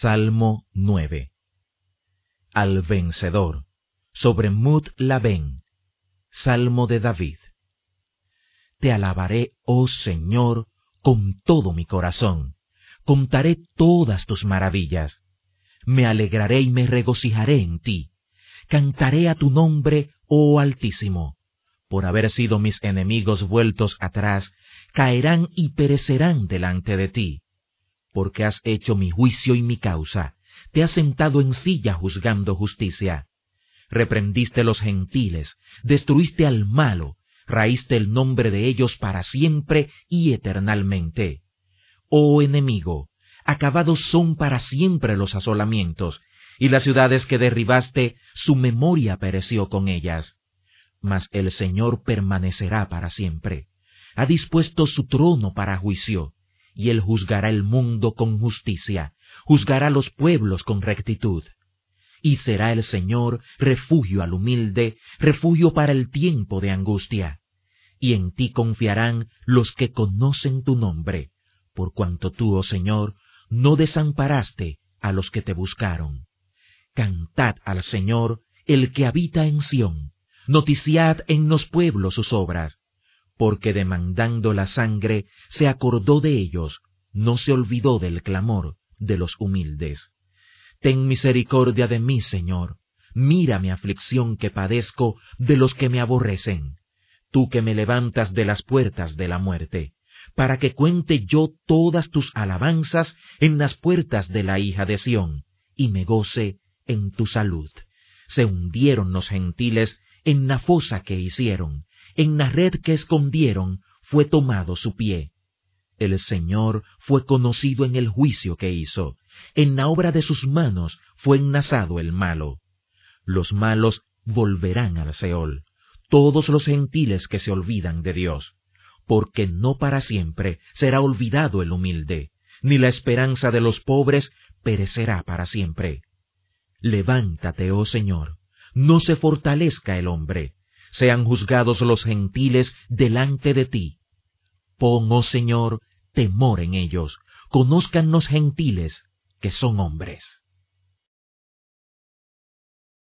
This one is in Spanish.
Salmo 9. Al vencedor, sobre Mut-Labén, Salmo de David. Te alabaré, oh Señor, con todo mi corazón, contaré todas tus maravillas. Me alegraré y me regocijaré en ti, cantaré a tu nombre, oh Altísimo. Por haber sido mis enemigos vueltos atrás, caerán y perecerán delante de ti. Porque has hecho mi juicio y mi causa, te has sentado en silla juzgando justicia. Reprendiste los gentiles, destruiste al malo, raíste el nombre de ellos para siempre y eternalmente. Oh enemigo, acabados son para siempre los asolamientos, y las ciudades que derribaste, su memoria pereció con ellas. Mas el Señor permanecerá para siempre, ha dispuesto su trono para juicio, y él juzgará el mundo con justicia, juzgará los pueblos con rectitud. Y será el Señor refugio al humilde, refugio para el tiempo de angustia. Y en ti confiarán los que conocen tu nombre, por cuanto tú, oh Señor, no desamparaste a los que te buscaron. Cantad al Señor, el que habita en Sión, noticiad en los pueblos sus obras. Porque demandando la sangre se acordó de ellos, no se olvidó del clamor de los humildes. Ten misericordia de mí, Señor, mira mi aflicción que padezco de los que me aborrecen. Tú que me levantas de las puertas de la muerte, para que cuente yo todas tus alabanzas en las puertas de la hija de Sión, y me goce en tu salud. Se hundieron los gentiles en la fosa que hicieron, en la red que escondieron fue tomado su pie. El Señor fue conocido en el juicio que hizo, en la obra de sus manos fue enlazado el malo. Los malos volverán al Seol, todos los gentiles que se olvidan de Dios, porque no para siempre será olvidado el humilde, ni la esperanza de los pobres perecerá para siempre. Levántate, oh Señor, no se fortalezca el hombre, sean juzgados los gentiles delante de ti. Pon, oh Señor, temor en ellos, conozcan los gentiles que son hombres.